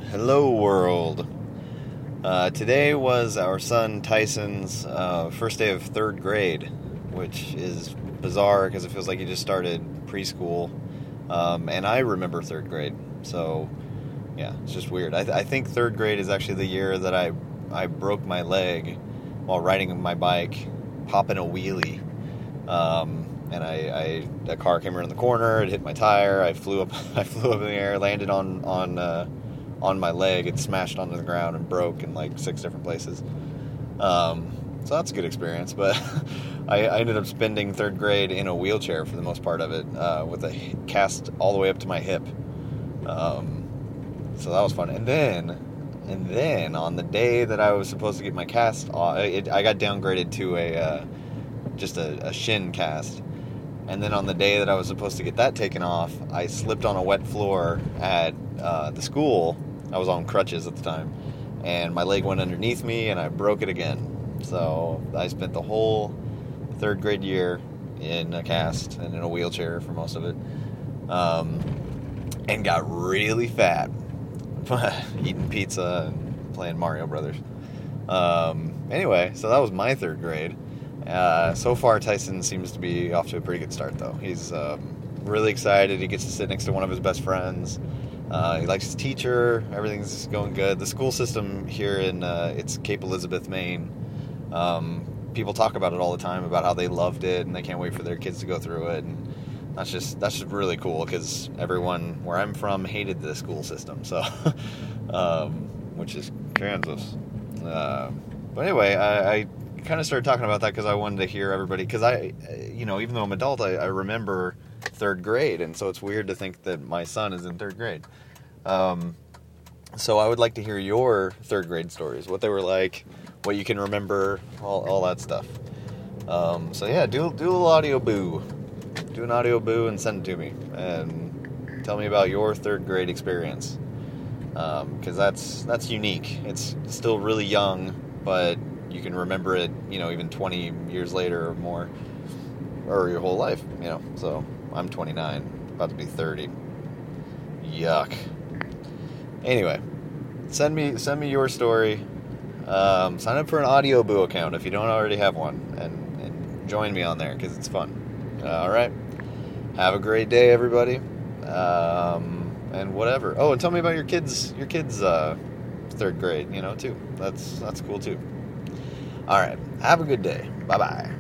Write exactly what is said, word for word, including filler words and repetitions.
Hello, world. Uh, today was our son Tyson's uh, first day of third grade, which is bizarre because it feels like he just started preschool. Um, and I remember third grade, so yeah, it's just weird. I, th- I think third grade is actually the year that I I broke my leg while riding my bike, popping a wheelie. Um, and I, I a car came around the corner. It hit my tire. I flew up. I flew up in the air, landed on on. Uh, on my leg. It smashed onto the ground and broke in like six different places. Um, so that's a good experience, but I, I ended up spending third grade in a wheelchair for the most part of it, uh, with a cast all the way up to my hip. Um, so that was fun. And then, and then on the day that I was supposed to get my cast off, it, I got downgraded to a, uh, just a, a shin cast. And then on the day that I was supposed to get that taken off, I slipped on a wet floor at uh, the school. I was on crutches at the time, and my leg went underneath me, and I broke it again. So I spent the whole third grade year in a cast and in a wheelchair for most of it, um, and got really fat eating pizza and playing Mario Brothers. Um, anyway, so that was my third grade. Uh, so far, Tyson seems to be off to a pretty good start, though. He's um, really excited. He gets to sit next to one of his best friends. Uh, he likes his teacher. Everything's going good. The school system here in uh, it's Cape Elizabeth, Maine. Um, people talk about it all the time, about how they loved it and they can't wait for their kids to go through it. And that's just that's just really cool because everyone where I'm from hated the school system. So, um, which is Kansas. Uh, but anyway, I. I kind of started talking about that because I wanted to hear everybody, because I, you know, even though I'm an adult, I, I remember third grade, and so it's weird to think that my son is in third grade. Um, so I would like to hear your third grade stories, what they were like, what you can remember, all, all that stuff. Um, so yeah, do do a little audio boo, do an audio boo and send it to me, and tell me about your third grade experience, because um, that's that's unique. It's still really young, but you can remember it, you know, even twenty years later or more, or your whole life, you know. So I'm twenty-nine, about to be thirty. Yuck. Anyway, send me send me your story. Um, sign up for an Audio Boo account if you don't already have one, and, and join me on there because it's fun. Uh, all right. Have a great day, everybody. Um, and whatever. Oh, and tell me about your kids. Your kids' uh, third grade, you know, too. That's that's cool too. All right. Have a good day. Bye-bye.